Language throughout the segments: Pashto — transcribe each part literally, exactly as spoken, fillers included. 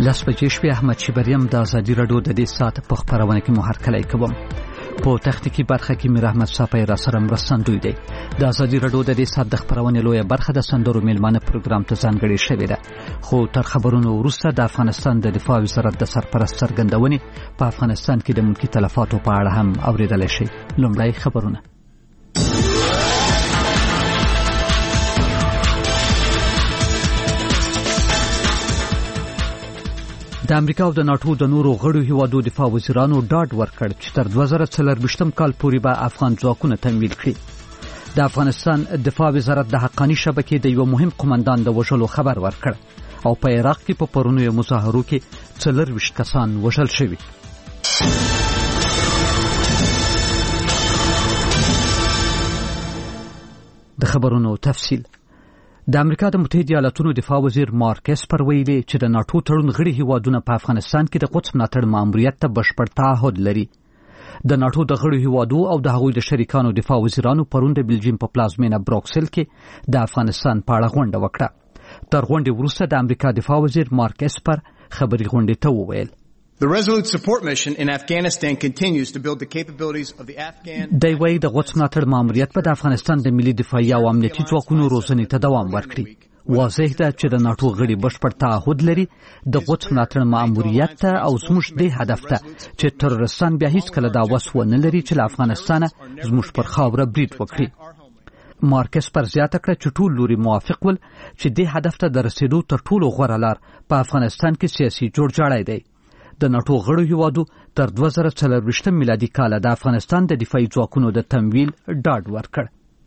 لس بجې شپې احمد شبریم د ازادي راډیو د دې ساعت په خبرونه کې مو هرکلی کوم. په تخنیکی برخه کې میر احمد صافی را سره مرستندوی دی. د ازادي راډیو د دې ساعت د خبرونه لویه برخه د سندرو میلمانه پروګرام ته ځانګړې شوې ده. خو تر خبرونو وروسته د افغانستان د دفاع وزارت د سرپرست څرګندونې په افغانستان کې د ملکی تلفاتو په اړه هم اوریدل شي. لومړی خبرونه. د امریکا او د ناتو د نورو غړو هیوادو دفاع وزیرانو ډاډ ورکړ چې تر دوه زره څلرویشتم کال پورې به افغان ځواکونه تمویل کړي. د افغانستان دفاع وزارت د حقانی شبکې د یو مهم قومندان د وژلو خبر ورکړ او په عراق کې په پرونیو مظاهرو کې څلرویشت کسان وژل شوي. د خبرونو تفصیل. د امریکا د متحده ایالاتونو دفاع وزیر مارک اسپر ویلي چې د ناتو تړون غړي هیوادونه په افغانستان کې د قدس ملاتړ ماموریت ته بشپړ تعهد لري. د ناتو د غړي هیوادو او د هغوی د شریکانو دفاع وزیرانو پرون د بلجیم په پلازمینه بروکسل کې د افغانستان په اړه غونډه وکړه. تر غونډې وروسته د امریکا دفاع وزیر مارک اسپر خبري غونډې ته وویل: The Resolute Support Mission in Afghanistan continues to build the capabilities of the Afghan. د وی د قدس ملاتړ ماموریت په د افغانستان د ملي دفاعي او امنیتي ځواکونو روزنې ته دوام ورکړي. واضح ده چې د ناتو غړي بشپړ تعهد لري د قدس ملاتړ ماموریت ته او زموږ د هدف ته چې ترورستان بیا هیڅ کله دا وس ونه لري چې له افغانستانه زموږ پر خاوره برید وکړي. مارکس پر زیاته کړه چې ټول لوري موافق ول چې د هدف ته د رسیدو تر ټولو غوره لار په افغانستان کې سیاسي جوړجاړی دی. د ناتو غړو هیوادو تر دوه زره څلرویشتم میلادي کال د افغانستان د دفاعي ځواکونو د تمویل ډاډ ورکړ.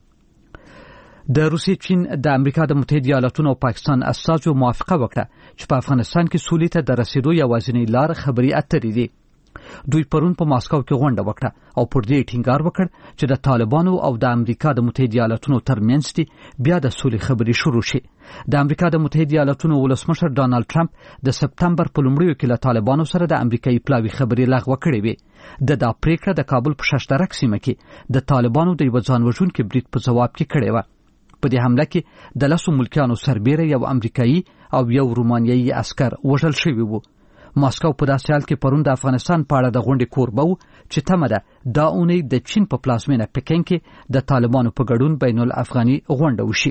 د روسیې، چین، د امریکا د متحده ایالاتونو او پاکستان استازو موافقه وکړه چې په افغانستان کې سولې ته د رسیدو یوازینۍ لار خبري اترې دي. دوی پرون په ماسکو کې غونډه وکړه او پر دې ټینګار وکړ چې د طالبانو او د امریکا د متحده ایالاتونو ترمنځ دي بیا د سولې خبري شروع شي. د امریکا د متحده ایالاتونو ولسمشر ډانلډ ټرمپ د سپتمبر په لومړیو کې له طالبانو سره د امریکایي پلاوي خبري لغوه کړې وې. د دا پریکړه د کابل په ششترک سیمه کې د طالبانو د یو ځان وژونکي برید په جواب کې کړې و. په دې حمله کې د لسو ملکیانو سربیره یو امریکایي او یو رومانیایي عسكر وژل شوي وو. ماسکو په داسې حال کې پرون د افغانستان په اړه د غونډې کوربه و چې تمه ده دا اونۍ د چین په پلازمینه پکین کې د طالبانو په ګډون بین الافغاني غونډه وشي.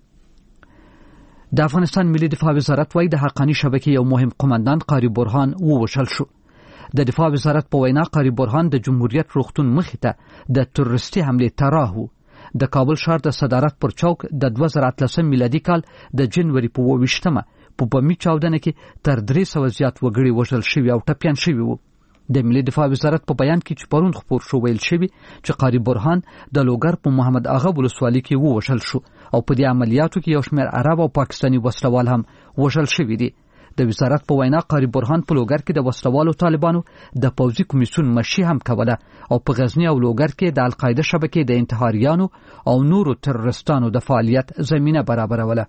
د افغانستان ملي دفاع وزارت وايي د حقانی شبکې یو مهم قومندان قاری برهان ووژل شو. د دفاع وزارت په وینا قاری برهان د جمهوریت روغتون مخې ته د تروریستي حمله طرح و. د کابل ښار د صدارت پر چوک د دوه زره اتلسم میلادي کال د جنوري په اووه ویشتمه په بمي چاودنه کې تر درې سوه زیات وګړي وژل شوي او ټپیان شوي وو. د ملي دفاع وزارت په بیان کې چې پرون خپور شو ویل شوي چې قاری برهان د لوګر په محمد اغا ولسوالۍ کې ووژل شو او په دې عملیاتو کې یو شمېر عرب او پاکستاني وسلوال هم وژل شوي دي. د وزارت په وینا قاری برهان په لوګر کې د وسلوالو طالبانو د پوځي کمیسیون مشي هم کوله او په غزنی او لوګر کې د القاعده شبکې د انتحاریانو او نورو ترورستانو د فعالیت زمینه برابروله.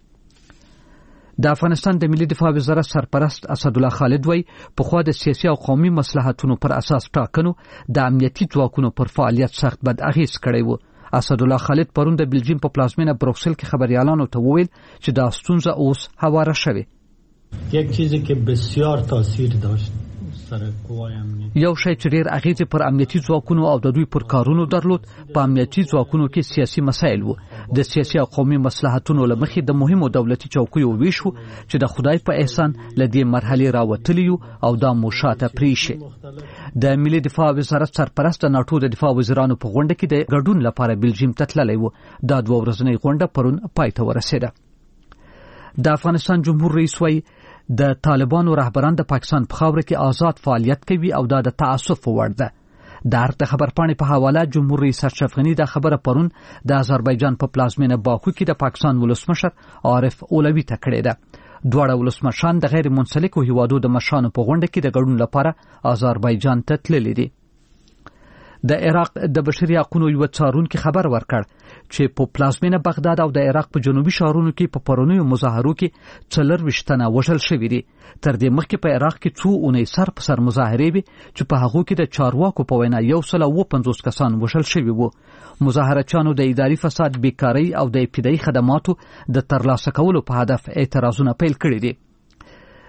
د افغانستان د ملي دفاع وزارت سرپرست اسد الله خالد وای په خوا د سیاسي او قومي مصلحتونو پر اساس ټاکنو د امنیتي ځواکونو پر فعالیت سخت بد اغیز کړی و. اسد الله خالد پرون د بلجیم په پلازمینه بروکسل کې خبريالانو ته وویل چې دا ستونزه اوس هواره شوه. یک چیزی که بسیار تاثیر داشت یو شی چې ډېر اغیز پر امنیتي ځواکونو او د دوی پر کارونو درلود په امنیتي ځواکونو کې سیاسي مسایل وو. د سیاسي او قومي مصلحتونو له مخې د مهمو دولتي چوکیو ویشو چې د خدای په احسان له دې مرحلې راوتلی او دا مو شاته پریښي. د ملي دفاع وزارت سرپرست د ناتو د دفاع وزیرانو په غونډه کې د ګډون لپاره بلجیم ته تللی و. دا دوه ورځنۍ غونډه پرون پای ته ورسېده. د افغانستان جمهور رئیس وایي د طالبانو رهبران د پاکستان په خاوره کې آزاد فعالیت کوي او دا د تعصب وړ ده. د هر د خبرپاڼې په حواله جمهور رئیس اشرف غنی د خبره پرون د آذربایجان په پلازمینه باکو کې د پاکستان ولسمشر عارف اولوی ته کړې ده. دواړه ولسمشران د غیر منسلکو هیوادو د مشرانو په غونډه کې د ګډون لپاره آذربایجان ته تللي دي. د عراق د بشري حقوقو یو څارونکي خبر ورکړ چې په پلازمینه بغداد او د عراق په جنوبي ښارونو کې په پرونیو مظاهرو کې څلرویشت تنه وژل شوي دي. تر دې مخکې په عراق کې څو اونۍ سر په سر مظاهرې وې چې په هغو کې د چارواکو په وینا یو سل او اووه پنځوس کسان وژل شوي وو. مظاهرچیانو د اداري فساد، بیکارۍ او د ابتدایي خدماتو د ترلاسه کولو په هدف اعتراضونه پیل کړي دي.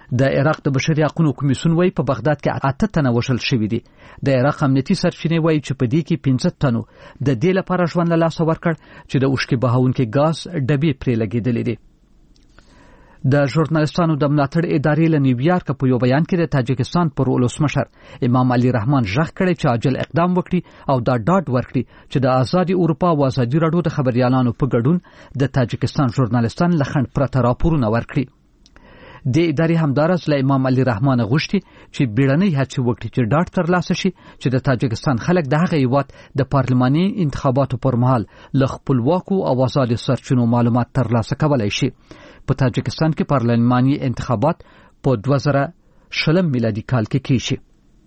د عراق د بشري حقوقو کمیسیون وایي په بغداد کې اته تنه وژل شوي دي. د عراق امنیتي سرچینې وایي چې په دې کې پنځه تنو د دې لپاره ژوند له لاسه ورکړ چې د اوښکې بهاونکي ګاز ډبې پرې لګېدلې دي. د ژورنالستانو د ملاتړ ادارې له نیویارک په یو بیان کې د تاجکستان پر ولسمشر امام علي رحمان ژغ کړی چې عاجل اقدام وکړي او دا ډاډ ورکړي چې د آزادي اروپا او آزادي راډیو د خبريالانو په ګډون د تاجکستان ژورنالستان لخند پرته راپورونه ورکړي. د ادارې همدارس له امام علي رحمان غوښتي چې بیړنۍ هڅې وکړي چې ډاډ ترلاسه شي چې د تاجکستان خلک د هغه هیواد د پارلماني انتخاباتو پر مهال له خپلواکو او آزادو سرچینو معلومات ترلاسه کولای شي. په تاجکستان کې پارلماني انتخابات په دوه زره شلم میلادي کال کې کیږي.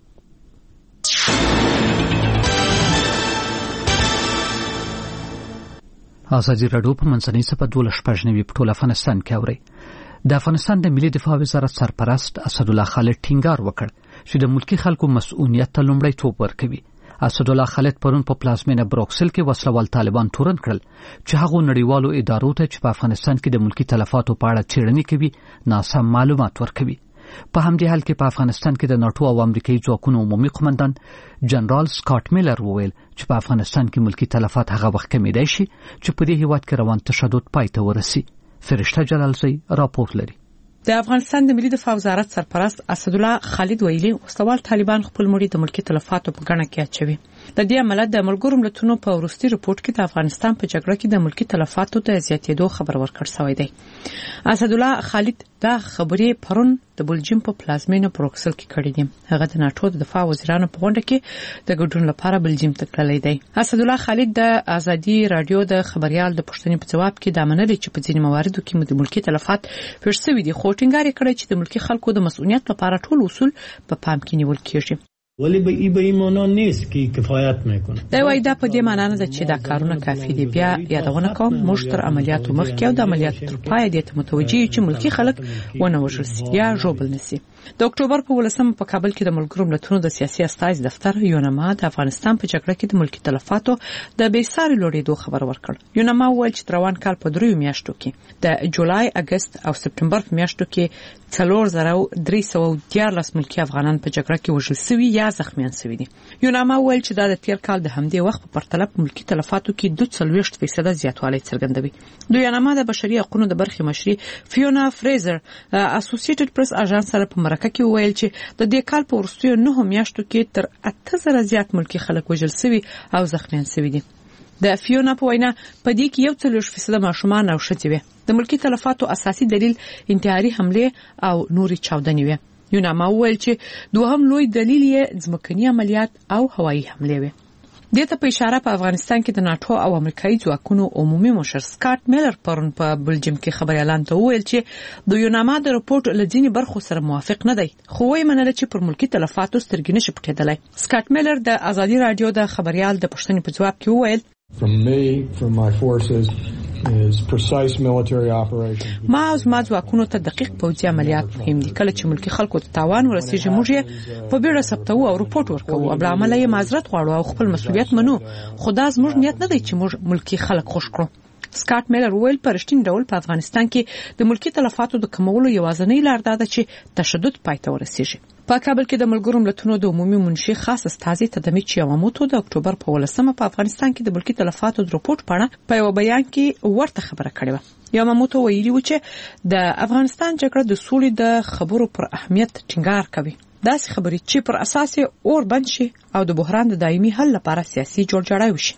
آزادي راډیو په منځنۍ صفحه دولس شپږ نوي په ټول افغانستان کې اوري. د افغانستان د ملي دفاع وزارت سرپرست اسدالله خالد ټینګار وکړ چې د ملکی خلکو مسؤلیت ته لومړیتوب ورکوي. اسدالله خالد پرون په پلازمینه بروکسل کې وسلوال طالبان تورن کړل چې هغه نړیوالو ادارو ته چې په افغانستان کې د ملکی تلفاتو په اړه څېړنې کوي ناسم معلومات ورکوي. په همدې حال کې په افغانستان کې د ناتو او امریکایي ځواکونو عمومي قومندان جنرال سکاټ میلر وویل چې په افغانستان کې ملکی تلفات هغه وخت کمیدای شي چې په دې هیواد کې روان تشدد پای ته ورسي. فرشته جلالزی راپور لري. د افغانستان د ملي دفاع وزارت سرپرست اسدالله خالد ویلي وسوال طالبان خپل مړي د ملکی تلفاتو په ګڼه کې اچوي. د دې عمل د ملګرو ملتونو په وروستي رپورت کې د افغانستان په جګړه کې د ملکی تلفاتو د زیاتېدو خبر ورکړ شوی دی. اسدالله خالد دا خبرې پرون د بلجیم په پلازمینه بروکسل کې کړې دي. هغه د ناتو د دفاع وزیرانو په غونډه کې د ګډون لپاره بلجیم ته تللی دی. اسدالله خالد د آزادي راډیو د خبريال د پښتنې په جواب کې د منلي چې په ځینې مواردو کې د ملکی تلفات پیښ شوي دي، خو ټینګار کړی چې د ملکی خلکو د مسؤلیت لپاره ټول اصول په پام کې نیول کیږي. ولی به ای به ایمانا نیست که کفایت میکنه. دا وایي دا په دې معنی نه ده چې دا کارونه کافي دي. بیا یادونه کوم موږ تر عملیاتو مخکې او د عملیاتو تر پای دې ته متوجي یو چې ملکی خلک ونه وژل شي یا ژوبل نشي. د اکتوبر په ولسمه په کابل کې د ملګرو ملتونو د سیاسي استازي دفتر یونما د افغانستان په جګړه کې د ملکی تلفاتو د بیساري لوړېدو خبر ورکړ. یونما وویل چې روان کال په دریو میاشتو کې د جولای، اگست او سپتمبر په میاشتو کې څلور زره درې سوه دیارلس ملکی افغانان په جګړه کې وژل شوي یا زخمیان شوي دي. یونما ویل چې دا د تیر کال د همدې وخت په پرتله په ملکی تلفاتو کې دوه څلوېښت فیصده زیاتوالی څرګندوي. د یونما د بشري حقوقو د برخې مشري فیونا فریزر اسوسییټډ پریس اژانس سره په مرکه کې ویل چې د دې کال په وروستیو نهو میاشتو کې تر اته زره زیات ملکی خلک وژل شوي او زخمیان شوي دي. د فیونا په وینا په دې کې یو څلوېښت فیصده ماشومان او ښځې وي. د ملکی تلفاتو اساسي دلیل انتحاري حمله او نوري چاودنې وي. یونما ویل چې دوهم لوی دلیل یې ځمکني عملیات او هوایي حمله وي. دې ته په اشاره په افغانستان کې د ناتو او امریکایي ځواکونو عمومي مشر سکاټ میلر پرون په بلجیم کې خبريالان ته ویل چې د یونما د رپورت لځینی برخو سره موافق نه دی، خو وایي منل چې پر ملکی تلفاتو سترګې نشي پټېدلای. سکاټ میلر د آزادي راډیو د خبريال د پښتنې په جواب کې ویل From me, from my forces, is precise military operations. ما او زما ځواکونو ته دقیق پوځي عملیات مهم دي. کله چې ملکی خلکو ته تاوان ورسیږي موږ یې په بیړه ثبتو او رپورت ورکوو. بل عمل یې معذرت غواړو او خپل مسؤلیت منو. خدا زموږ نیت نه دی چې موږ ملکی خلک خوش کړو. سکاټ میلر ویل په رښتینی ډول په افغانستان کې د ملکی تلفاتو د کمولو یوازینۍ لار ده چې تشدد پای ته ورسیږي. په کابل کې د ملګرو ملتونو د عمومي منشي خاص استازي تدمیچ یاماموتو د اکتوبر په ولسمه په افغانستان کې د ملکی تلفاتو د رپورت په اړه په یو بیان کې ورته خبره کړې و. یاماموتو ویلي و چې د افغانستان جګړه د سولې د خبرو پر اهمیت ټینګار کوي. داسې خبرې چې پر اساس اور بند شي او د بحران د دایمي حل لپاره سیاسي جوړجاړی وشي.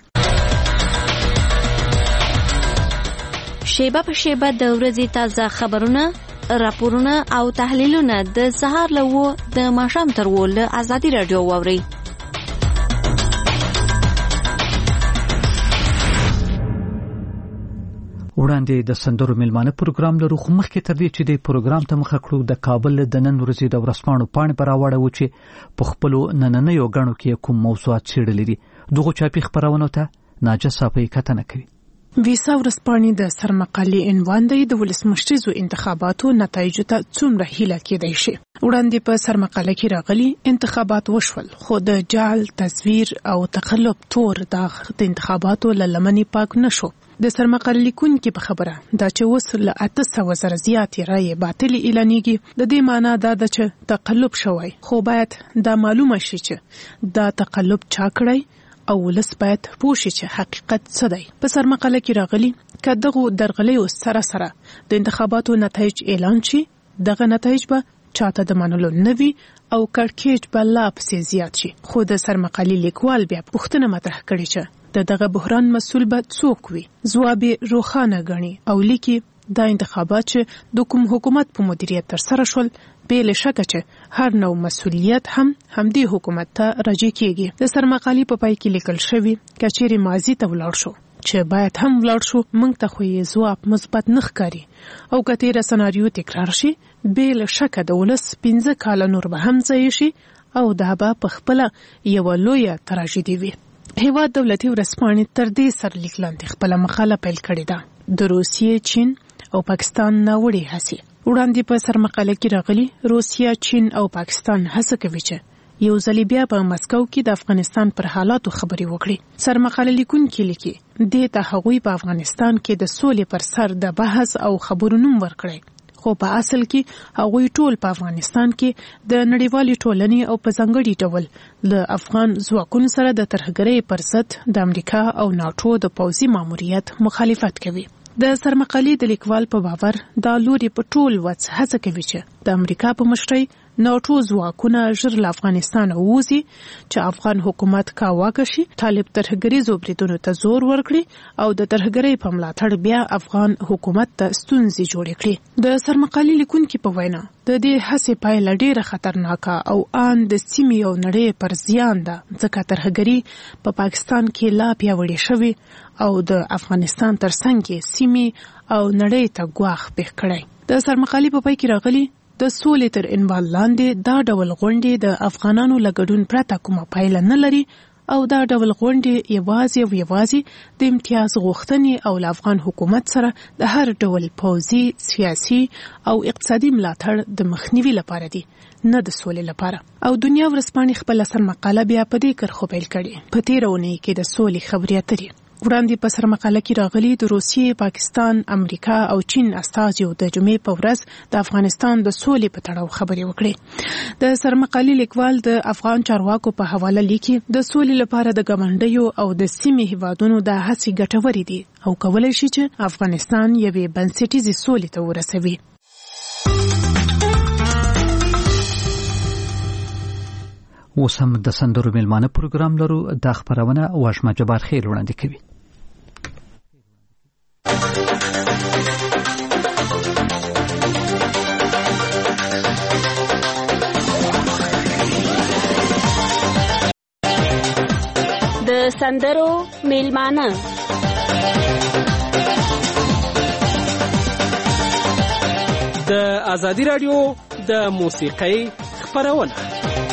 شیبه په شیبه د ورځې تازه خبرونه، راپورونه او تحلیلونه د سهار له و د ماښام تر و له آزادي راډیو واورئ. وړاندې د سندرو میلمانه پروګرام لرو، خو مخکې تر دې چې د پروګرام ته مخه کړو د کابل د نن ورځې د ورځپاڼو پاڼې به راوړو چې په خپلو نننیو غاڼو کې کوم موضوعات څېړلي دي. دغو چاپي خپرونو ته ناجه صافی کتنه کوي. ویسا ورځپاڼې د سرمقالې عنوان دی د ولسمشریزو انتخاباتو نتایجو ته څومره هیله کېدای شي. وړاندې په سرمقاله کې راغلي انتخابات وشول خو د جعل، تزویر او تقلب تور داغ د انتخاباتو له لمنې پاک نشو. د سرمقالې لیکونکي په خبره دا چې اوس له اته سوه زره زیاتې رایې باطلې اعلانېږي، د دې معنی دا ده چې تقلب شوی، خو باید دا معلومه شي چې دا تقلب چا کړی او ولس باید پوه شي چې حقیقت څه دی. په سرمقاله کې راغلي که دغو درغلیو سره سره د انتخاباتو نتایج اعلان شي، دغه نتایج به چاته د منلو نه وي او کړکېچ به لا پسې زیات شي. خو د سرمقالې لیکوال بیا پوښتنه مطرح کړې چې د دغه بحران مسؤل به څوک وي. ځواب یې روښانه ګڼي او لیکي دا انتخابات چې د کوم حکومت په مدیریت ترسره شول بې له شکه چې هر نوع مسؤلیت هم همدې حکومت ته راجع کیږي. د سرمقالې په پای کې لیکل شوی که چیرې ماضي ته ولاړ شو چې باید هم ولاړ شو، موږ ته خو یې ځواب مثبت نه ښکاري او که تېره سناریو تکرار شي بې له شکه د ولس پنځه کاله نور به هم ضایع شي او دا به په خپله یوه لویه تراژیدي وي. هېواد دولتي ورځپاڼې تر دې سرلیک لاندې خپله مقاله پیل کړې ده. د روسیې، چین او پاکستان ناوړې هڅې. وړاندې په سرمقاله کې راغلي روسیه، چین او پاکستان هڅه کوي چې یو ځل بیا په مسکو کې د افغانستان پر حالاتو خبرې وکړي. سرمقاله لیکونکي لیکي دې ته هغوی په افغانستان کې د سولې پر سر د بحث او خبرو نوم ورکړی، خو په اصل کې هغوی ټول په افغانستان کې د نړیوالې ټولنې او په ځانګړي ډول له افغان ځواکونو سره د ترهګرۍ پر ضد د امریکا او ناټو د پوځي ماموریت مخالفت کوي. د سرمقالې د لیکوال په باور دا لوري په ټول وڅ هڅه کوي چې د امریکا په مشرۍ ناټو ځواکونه ژر له افغانستان ووځي، چې افغان حکومت کاواکه شي، طالب ترهګریزو بریدونو ته زور ورکړي او د ترهګرۍ په ملاتړ بیا افغان حکومت ته ستونزې جوړې کړي. د سرمقالې لیکونکي په وینا د دې هڅې پایله ډېره خطرناکه او آن د سیمې او نړۍ پر زیان ده، ځکه ترهګري په پاکستان کې لا پیاوړې شوې او د افغانستان ترڅنګ سیمې او نړۍ ته ګواښ پېښ کړی. د سرمقالې په پای کې راغلي د سولې تر عنوان لاندې دا ډول غونډې د افغانانو له ګډون پرته کومه پایله نه لري او دا ډول غونډې یوازې او یوازې د امتیاز غوښتنې او له افغان حکومت سره د هر ډول پوځي، سیاسي او اقتصادي ملاتړ د مخنیوي لپاره دي، نه د سولې لپاره. او دنیا ورځپاڼې خپله سرمقاله بیا په دې کرښو پیل کړې. په تېره اونۍ کې د سولې خبرې اترې. وړاندې په سرمقاله کې راغلي د روسیې، پاکستان، امریکا او چین استازیو د جمعې په ورځ د افغانستان د سولې په تړاو خبرې وکړې. د سرمقالې لیکوال د افغان چارواکو په حواله لیکي د سولې لپاره د ګاونډیو او د سیمې هیوادونو د هڅې ګټورې دي او کولی شي چې افغانستان یوې بنسټیزې سولې ته ورسوي. اوس هم د سندرو میلمانه پروګرام لرو. دا خبرونه واشمه جبار خیر وړاندې کوي. د سندرو میلمانه د ازادي رادیو د موسیقۍ خبرونه.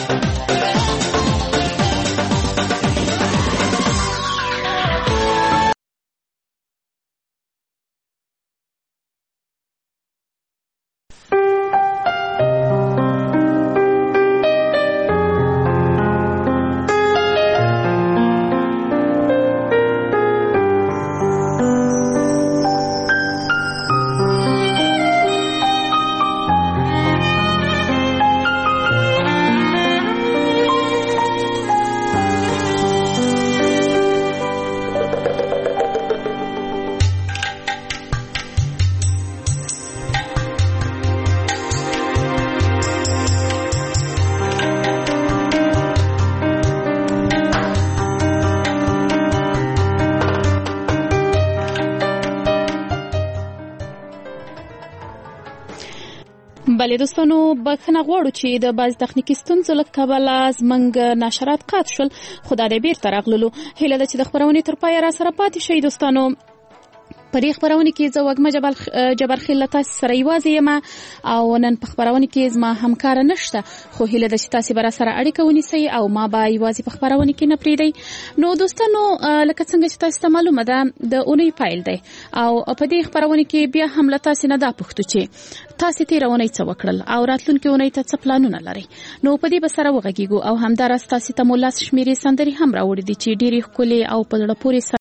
بله دوستانو، بخښنه غواړو چې د بعض تخنیکي ستونزو له کبله زموږ نشرات قطع شول، خو دا د بیرته راغللو. هیله ده چې د خپرونې تر پایه را سره پاتې شئ دوستانو. په خبرونه کې زه وګم جبل جبر خلتا سره یوازې یم او نن په خبرونه کې زما همکار نشته خو هیله د چې تاسو بر سره اړیکه ونیسئ او ما به یوازې په خبرونه کې نه پریدئ. نو دوستانو لکه څنګه چې تاسو ته معلومه ده د اونۍ پایل دی او په دې خبرونه کې بیا هم له تاسو نه دا پوښتنه چې تاسو تیرونه څه وکړل او راتلونکي اونۍ ته څه پلانونه لرئ. نو په دې به سره وغږیږو او همدارس تاسو ته مولاس شمیرې سندري هم راوړي دي چې ډېری ښکلي او په لړ پورې